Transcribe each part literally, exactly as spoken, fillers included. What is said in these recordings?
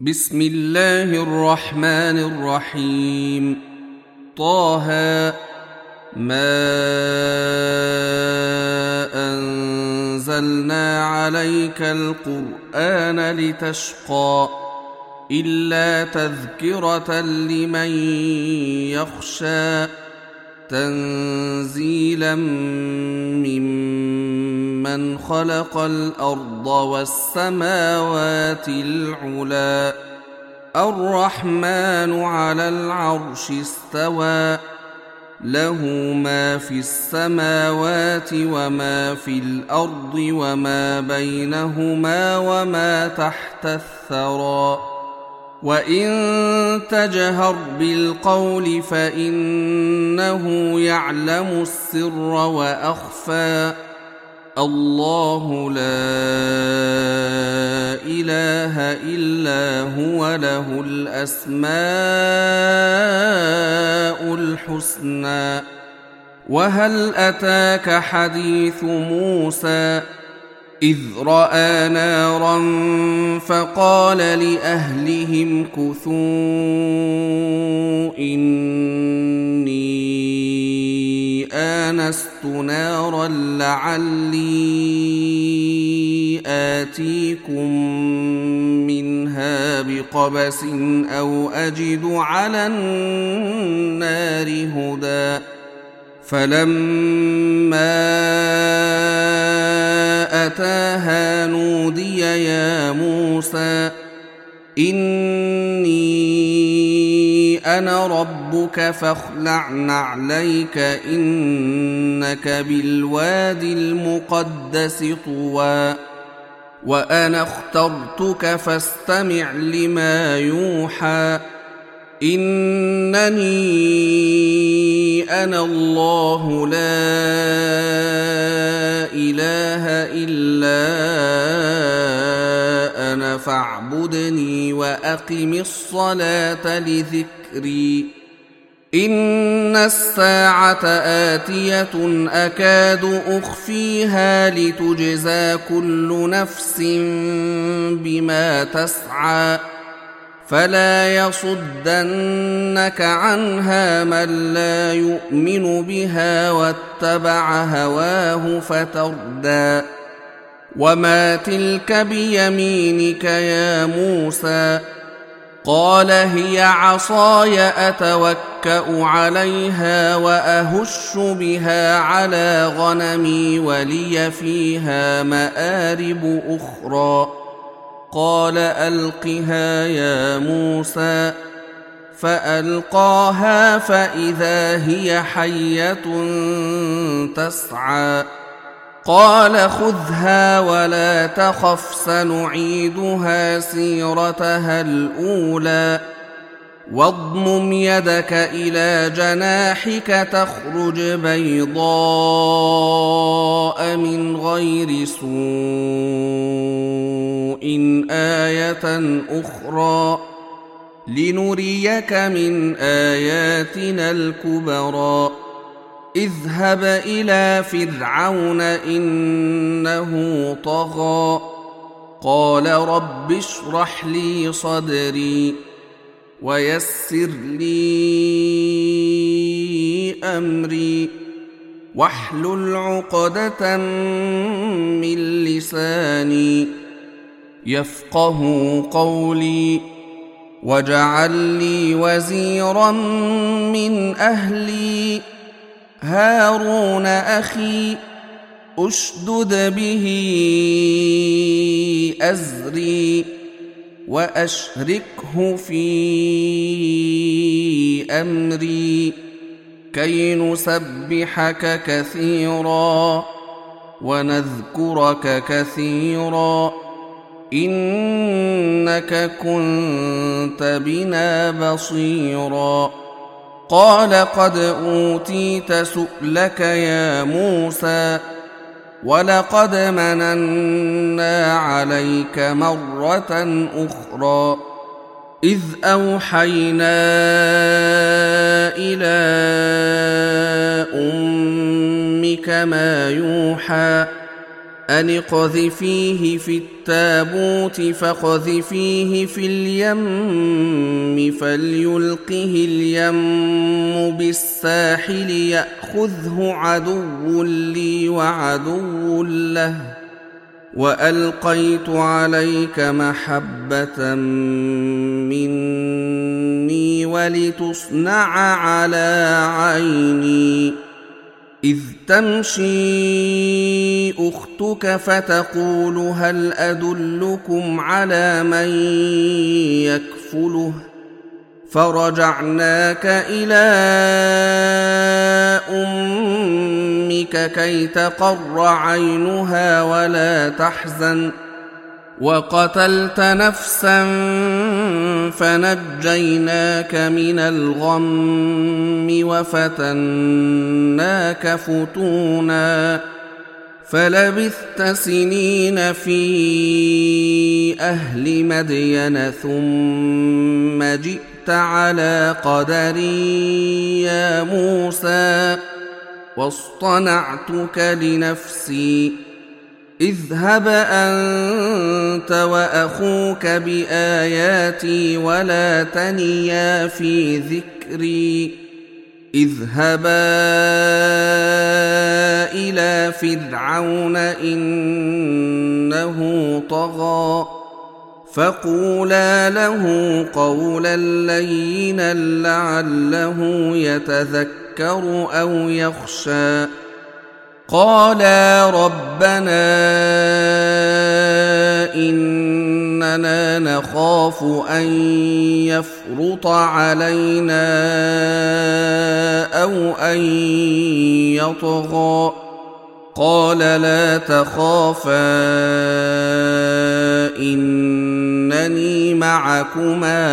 بسم الله الرحمن الرحيم. طه ما أنزلنا عليك القرآن لتشقى إلا تذكرة لمن يخشى تنزيلا ممن خلق الأرض والسماوات العلى الرحمن على العرش استوى له ما في السماوات وما في الأرض وما بينهما وما تحت الثرى وإن تجهر بالقول فإنه يعلم السر وأخفى الله لا إله إلا هو له الأسماء الحسنى. وهل أتاك حديث موسى إذ رأى نارا فقال لأهلهم كثوا إني آنست نارا لعلي آتيكم منها بقبس أو أجد على النار هدى. فلما أتاها نودي يا موسى إني أنا ربك فاخلع نعليك إنك بالواد المقدس طوى وأنا اخترتك فاستمع لما يوحى إنني أنا الله لا إله إلا أنا فاعبدني وأقم الصلاة لذكري إن الساعة آتية أكاد أخفيها لتجزى كل نفس بما تسعى فلا يصدنك عنها من لا يؤمن بها واتبع هواه فتردى. وما تلك بيمينك يا موسى قال هي عصاي أتوكأ عليها وأهش بها على غنمي ولي فيها مآرب أخرى قال ألقها يا موسى فألقاها فإذا هي حية تسعى قال خذها ولا تخف سنعيدها سيرتها الأولى واضمم يدك إلى جناحك تخرج بيضاء من غير سوء آية أخرى لنريك من آياتنا الكبرى اذهب إلى فرعون إنه طغى قال رب اشرح لي صدري ويسر لي أمري واحلل عقدة من لساني يفقه قولي واجعل لي وزيرا من أهلي هارون أخي أشدد به أزري وأشركه في أمري كي نسبحك كثيرا ونذكرك كثيرا إنك كنت بنا بصيرا. قال قد أوتيت سؤلك يا موسى ولقد مننا عليك مرة أخرى إذ أوحينا إلى أمك ما يوحى أن اقذفيه في التابوت فاقذفيه في اليم فليلقه اليم بالساحل يأخذه عدو لي وعدو له وألقيت عليك محبة مني ولتصنع على عيني إذ تمشي أختك فتقول هل أدلكم على من يكفله فرجعناك إلى أمك كي تقر عينها ولا تحزن وقتلت نفسا فنجيناك من الغم وفتناك فتونا فلبثت سنين في أهل مدين ثم جئت على قدري يا موسى واصطنعتك لنفسي اذهب أنت وأخوك بآياتي ولا تنيا في ذكري اذهبا إلى فرعون إنه طغى فقولا له قولا لينا لعله يتذكر أو يخشى قالا ربنا إننا نخاف أن يفرط علينا أو أن يطغى قال لا تخافا إنني معكما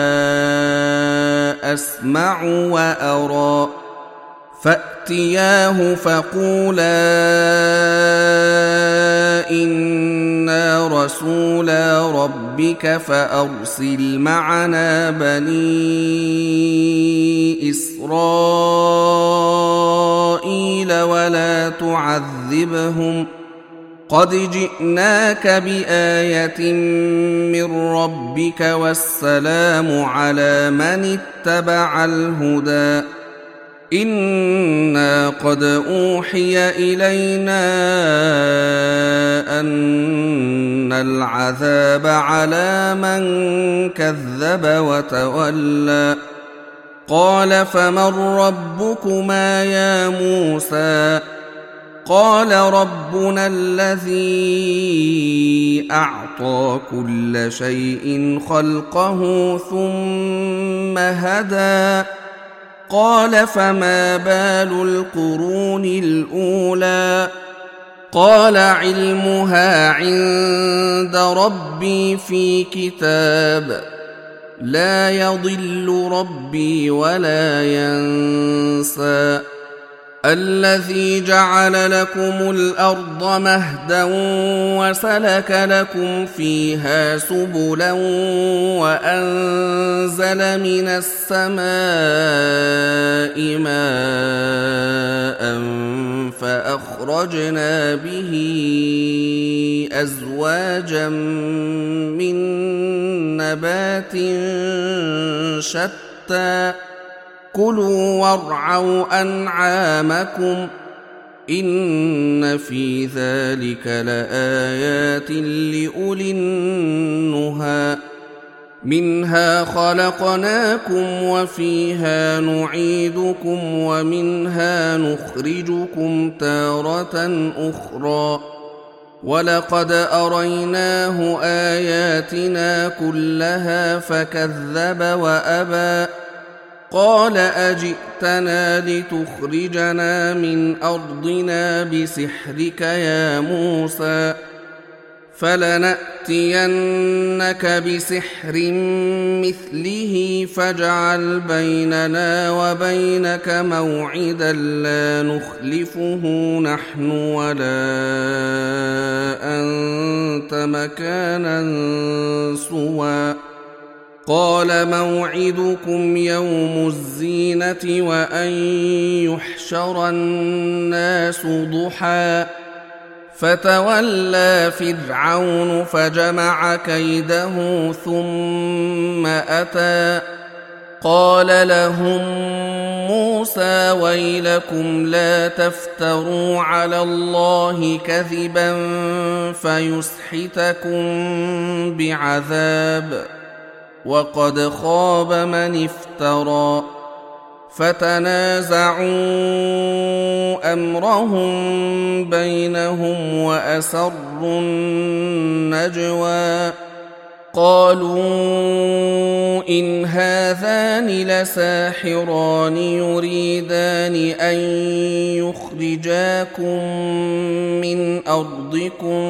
أسمع وأرى فأتياه فقولا إنا رسولا ربك فأرسل معنا بني إسرائيل ولا تعذبهم قد جئناك بآية من ربك والسلام على من اتبع الهدى إنا قد أوحي إلينا أن العذاب على من كذب وتولى قال فمن ربكما يا موسى قال ربنا الذي أعطى كل شيء خلقه ثم هدى قال فما بال القرون الأولى قال علمها عند ربي في كتاب لا يضل ربي ولا ينسى الذي جعل لكم الأرض مهدا وسلك لكم فيها سبلا وأنزل من السماء ماء فأخرجنا به أزواجا من نبات شتى كلوا وارعوا أنعامكم إن في ذلك لآيات لأولي النهى منها خلقناكم وفيها نعيدكم ومنها نخرجكم تارة أخرى ولقد أريناه آياتنا كلها فكذب وأبى قال أجئتنا لتخرجنا من أرضنا بسحرك يا موسى فلنأتينك بسحر مثله فاجعل بيننا وبينك موعدا لا نخلفه نحن ولا أنت مكانا سوى قال موعدكم يوم الزينة وأن يحشر الناس ضحى فتولى فرعون فجمع كيده ثم أتى قال لهم موسى ويلكم لا تفتروا على الله كذبا فيسحتكم بعذاب وقد خاب من افترى فتنازعوا أمرهم بينهم وأسروا النجوى قالوا إن هذان لساحران يريدان أن يخرجاكم من أرضكم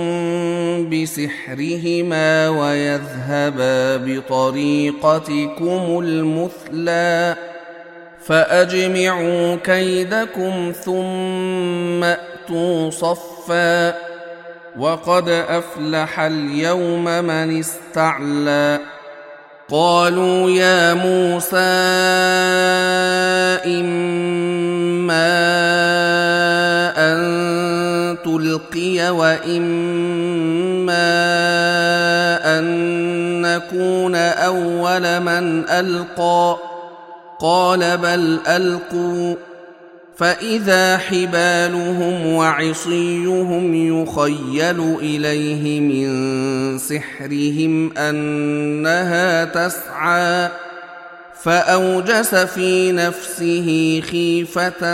بسحرهما ويذهبا بطريقتكم المثلى فأجمعوا كيدكم ثم أتوا صفا وقد أفلح اليوم من استعلى قالوا يا موسى إما أن تلقي وإما أن نكون أول من ألقى قال بل ألقوا فإذا حبالهم وعصيهم يخيل إليه من سحرهم أنها تسعى فأوجس في نفسه خيفة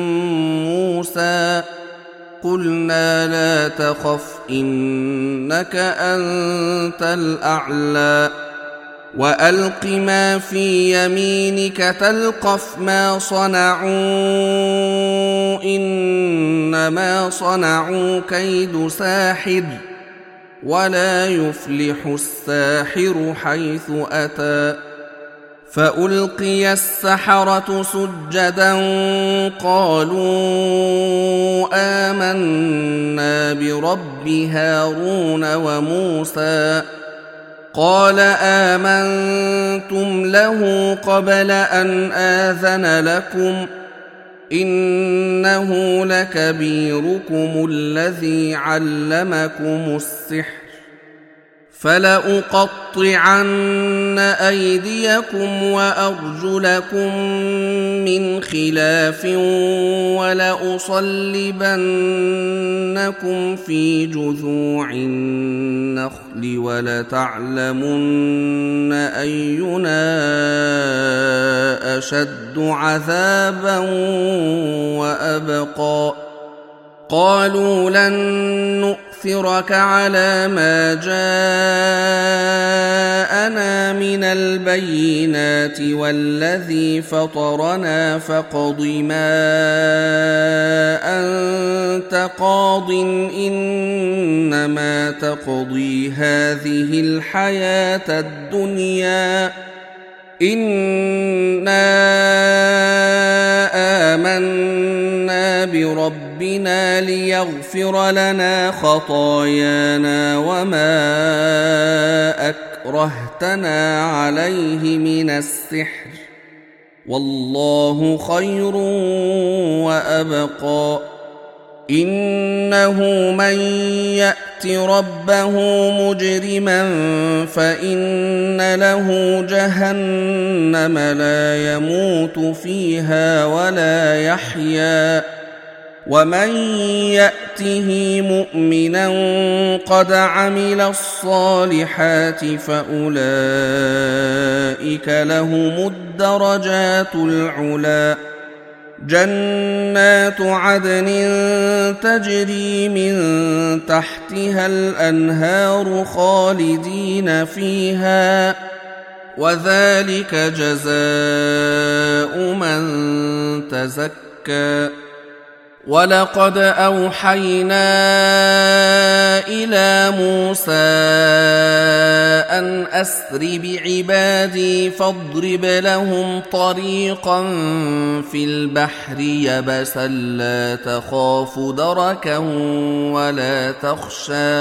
موسى قلنا لا تخف إنك أنت الأعلى وألق ما في يمينك تلقف ما صنعوا إنما صنعوا كيد ساحر ولا يفلح الساحر حيث أتى فألقي السحرة سجدا قالوا آمنا برب هارون وموسى قال آمنتم له قبل أن آذن لكم إنه لكبيركم الذي علمكم السحر فلأقطعن أيديكم وأرجلكم من خلاف ولأصلبنكم في جذوع النخل ولتعلمن أينا أشد عذابا وأبقى قالوا لن نؤثرك على ما جاءنا من البينات والذي فطرنا فاقض ما أنت قاض إنما تقضي هذه الحياة الدنيا إنا آمنا بربنا ليغفر لنا خطايانا وما أكرهتنا عليه من السحر والله خير وأبقى إنه من يأت ربه مجرما فإن له جهنم لا يموت فيها ولا يحيا ومن يأته مؤمنا قد عمل الصالحات فأولئك لهم الدرجات العلى جنات عدن تجري من تحتها الأنهار خالدين فيها وذلك جزاء من تزكى ولقد أوحينا إلى موسى أن أسر بعبادي فاضرب لهم طريقا في البحر يبسا لا تخاف دركا ولا تخشى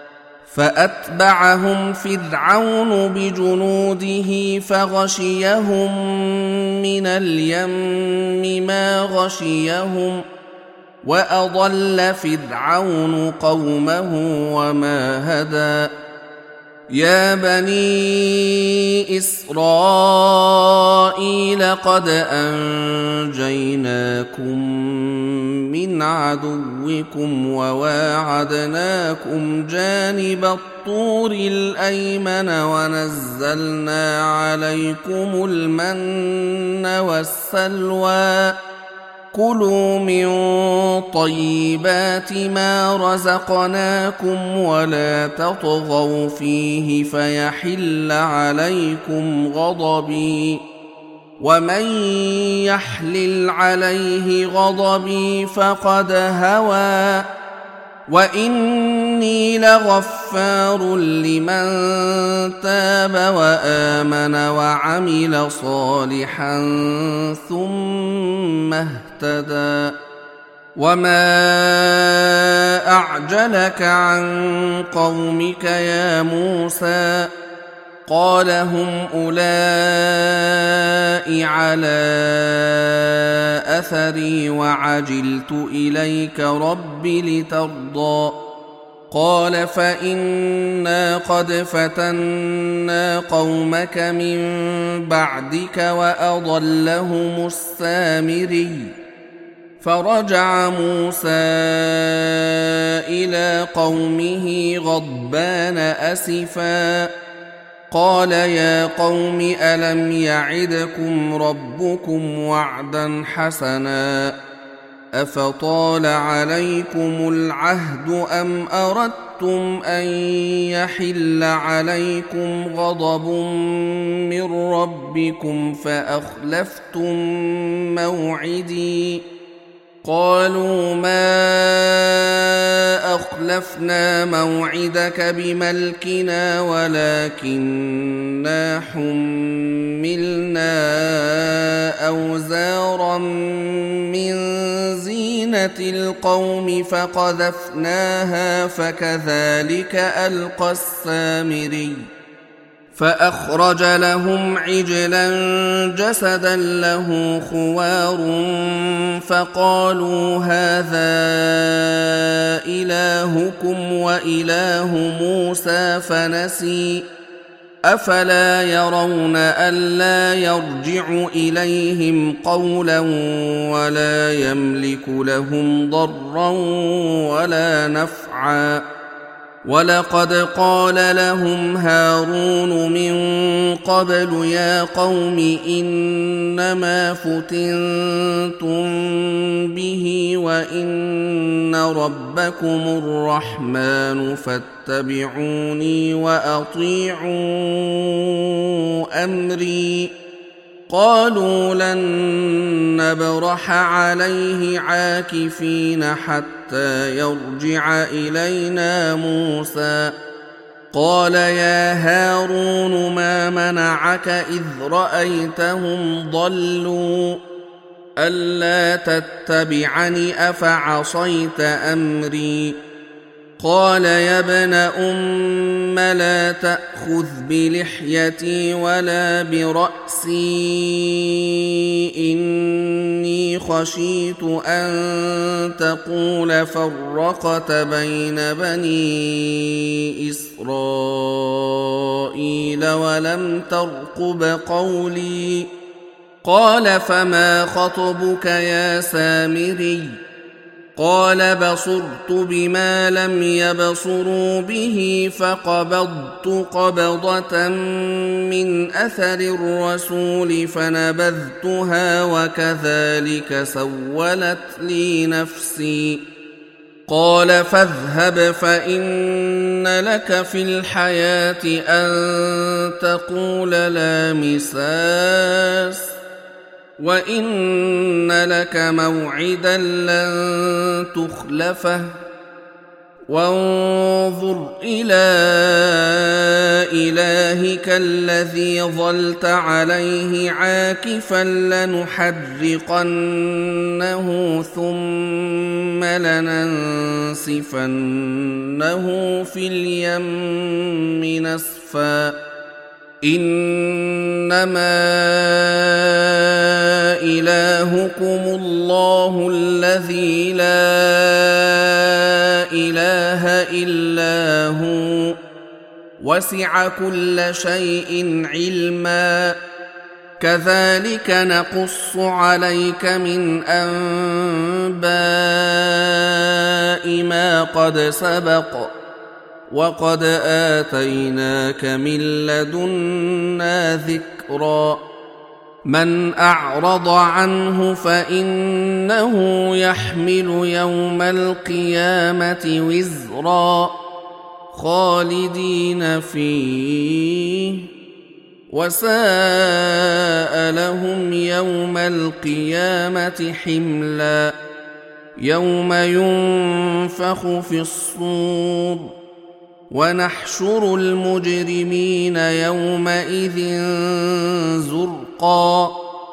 فأتبعهم فرعون بجنوده فغشيهم من اليم ما غشيهم وأضل فرعون قومه وما هدى يا بني إسرائيل قد أنجيناكم من عدوكم وواعدناكم جانب الطور الأيمن ونزلنا عليكم المن والسلوى كلوا من طيبات ما رزقناكم ولا تطغوا فيه فيحل عليكم غضبي ومن يحلل عليه غضبي فقد هوى وإني لغفار لمن تاب وآمن وعمل صالحا ثم اهتدى وما أعجلك عن قومك يا موسى قال هم أولئك على أثري وعجلت إليك رب لترضى قال فإنا قد فتنا قومك من بعدك وأضلهم السامري فرجع موسى إلى قومه غضبان أسفا قال يا قوم ألم يعدكم ربكم وعدا حسنا أفطال عليكم العهد أم أردتم أن يحل عليكم غضب من ربكم فأخلفتم موعدي قالوا ما أخلفنا موعدك بملكنا ولكننا حملنا أوزارا من زينة القوم فقذفناها فكذلك ألقى السامري فأخرج لهم عجلا جسدا له خوار فقالوا هذا إلهكم وإله موسى فنسي أفلا يرون ألا يرجع إليهم قولا ولا يملك لهم ضرا ولا نفعا ولقد قال لهم هارون من قبل يا قوم إنما فتنتم به وإن ربكم الرحمن فاتبعوني وأطيعوا أمري قالوا لن نبرح عليه عاكفين حتى يرجع إلينا موسى قال يا هارون ما منعك إذ رأيتهم ضلوا ألا تتبعني أفعصيت أمري قال يا ابن أم لا تأخذ بلحيتي ولا برأسي إني خشيت أن تقول فرقت بين بني إسرائيل ولم ترقب قولي قال فما خطبك يا سامري قال بصرت بما لم يبصروا به فقبضت قبضة من أثر الرسول فنبذتها وكذلك سولت لي نفسي قال فاذهب فإن لك في الحياة أن تقول لا مساس وإن لك موعدا لن تخلفه وانظر إلى إلهك الذي ظلت عليه عاكفا لنحرقنه ثم لننسفنه في اليم نسفا إنما إلهكم الله الذي لا إلا هو وسع كل شيء علما كذلك نقص عليك من أنباء ما قد سبق وقد آتيناك من لدنا ذكرا من أعرض عنه فإنه يحمل يوم القيامة وزرا خالدين فيه وساء لهم يوم القيامة حملا يوم ينفخ في الصور ونحشر المجرمين يومئذ زرقا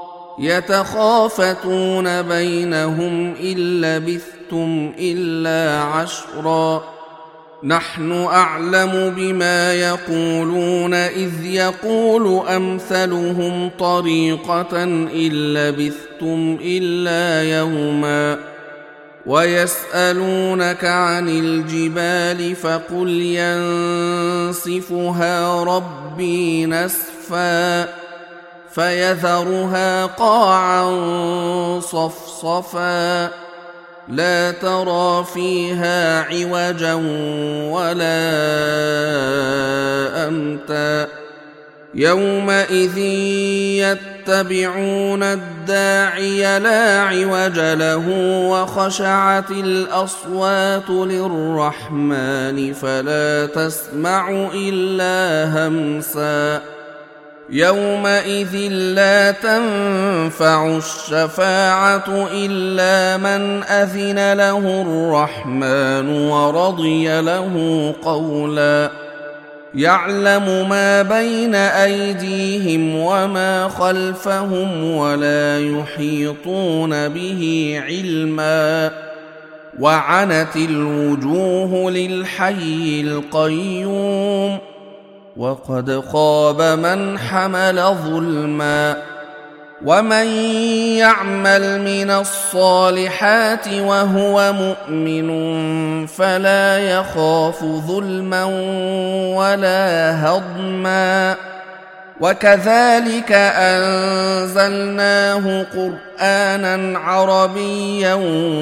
يتخافتون بينهم إن لبثتم إلا عشرا نحن أعلم بما يقولون إذ يقول أمثلهم طريقة إن لبثتم إلا يوما ويسألونك عن الجبال فقل ينسفها ربي نسفا فيذرها قاعا صفصفا لا ترى فيها عوجا ولا أمتا يومئذ يتبعون الداعي لا عوج له وخشعت الأصوات للرحمن فلا تسمع إلا همسا يومئذ لا تنفع الشفاعة إلا من أذن له الرحمن ورضي له قولا يعلم ما بين أيديهم وما خلفهم ولا يحيطون به علما وعنت الوجوه للحي القيوم وقد خاب من حمل ظلما ومن يعمل من الصالحات وهو مؤمن فلا يخاف ظلما ولا هضما وكذلك أنزلناه قرآنا عربيا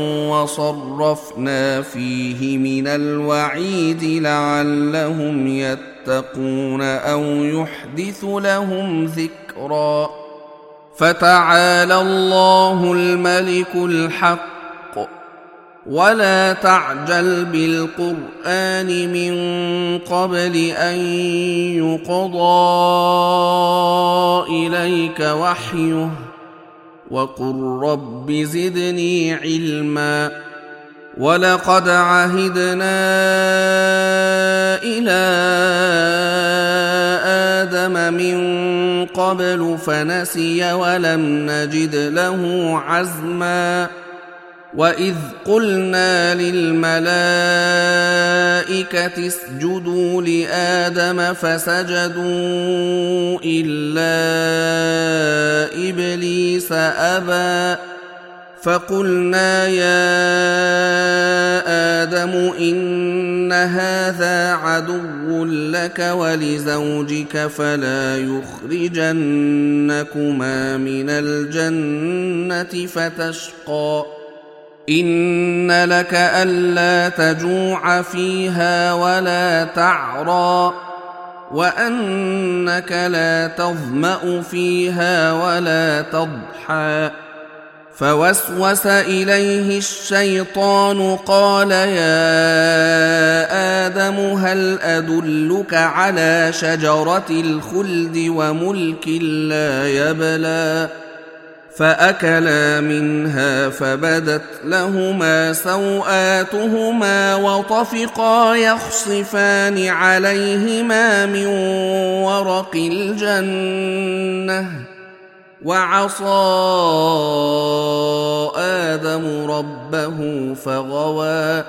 وصرفنا فيه من الوعيد لعلهم يتقون أو يحدث لهم ذكرا فتعالى الله الملك الحق ولا تعجل بالقرآن من قبل أن يقضى إليك وحيه وقل رب زدني علما ولقد عهدنا إلى آدم من قبل فنسي ولم نجد له عزما وإذ قلنا للملائكة اسجدوا لآدم فسجدوا إلا إبليس أبى فقلنا يا آدم إن هذا عدو لك ولزوجك فلا يخرجنكما من الجنة فتشقى إن لك ألا تجوع فيها ولا تعرى وأنك لا تظمأ فيها ولا تضحى فوسوس إليه الشيطان قال يا آدم هل أدلك على شجرة الخلد وملك لا يبلى فأكلا منها فبدت لهما سوآتهما وطفقا يخصفان عليهما من ورق الجنة وعصى آدم ربه فغوى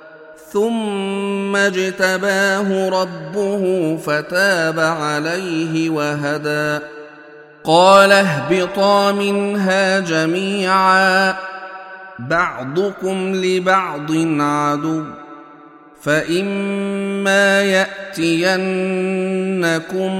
ثم اجتباه ربه فتاب عليه وهدى قال اهبطا منها جميعا بعضكم لبعض عدو فإما يأتينكم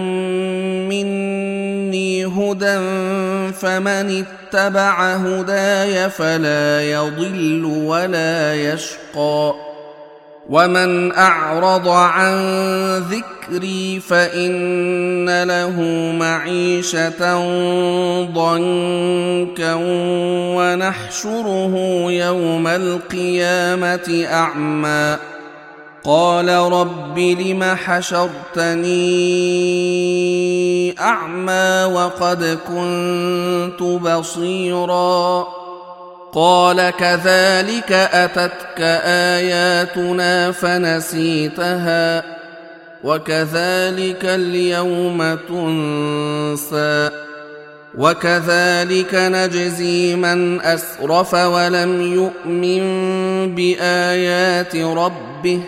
مني هدى فمن اتبع هداي فلا يضل ولا يشقى ومن أعرض عن ذكري فإن له معيشة ضنكا ونحشره يوم القيامة أعمى قال رب لم حشرتني أعمى وقد كنت بصيرا قال كذلك أتتك آياتنا فنسيتها وكذلك اليوم تنسى وكذلك نجزي من أسرف ولم يؤمن بآيات ربه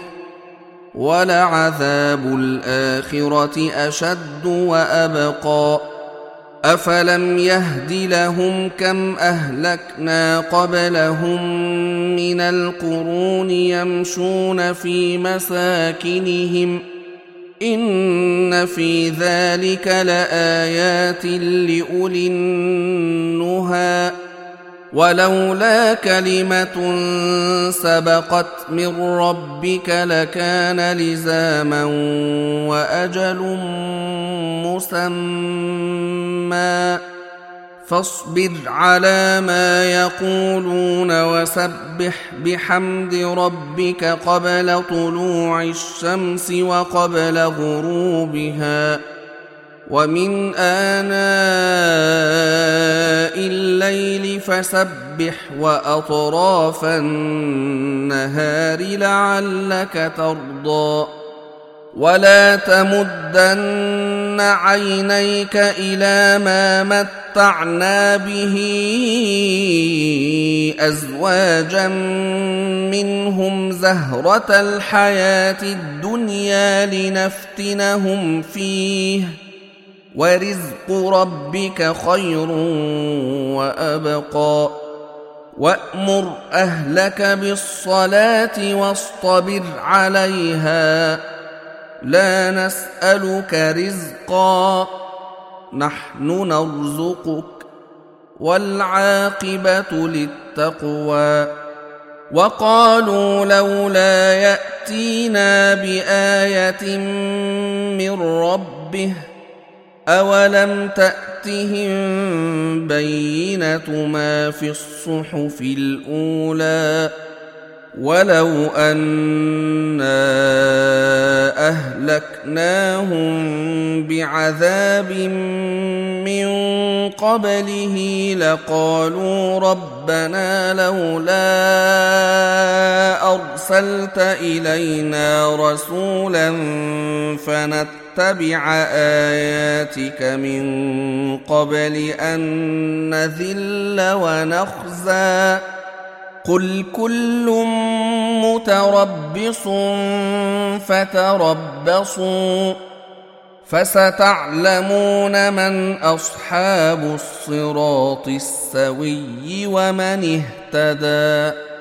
ولعذاب الآخرة أشد وأبقى أفلم يهد لهم كم أهلكنا قبلهم من القرون يمشون في مساكنهم إن في ذلك لآيات لأولي النهى ولولا كلمة سبقت من ربك لكان لزاما وأجل مسمى فاصبر على ما يقولون وسبح بحمد ربك قبل طلوع الشمس وقبل غروبها ومن آناء الليل فسبح وأطراف النهار لعلك ترضى ولا تمدن عينيك إلى ما متعنا به أزواجا منهم زهرة الحياة الدنيا لنفتنهم فيه ورزق ربك خير وأبقى وأمر أهلك بالصلاة واصطبر عليها لا نسألك رزقا نحن نرزقك والعاقبة للتقوى وقالوا لولا يأتينا بآية من ربه أولم تأتهم بينة ما في الصحف الأولى ولو أنا أهلكناهم بعذاب من قبله لقالوا ربنا لولا أرسلت إلينا رسولا فنتبع آياتك من قبل أن نذل ونخزى قل كل متربص فتربصوا فستعلمون من أصحاب الصراط السوي ومن اهتدى.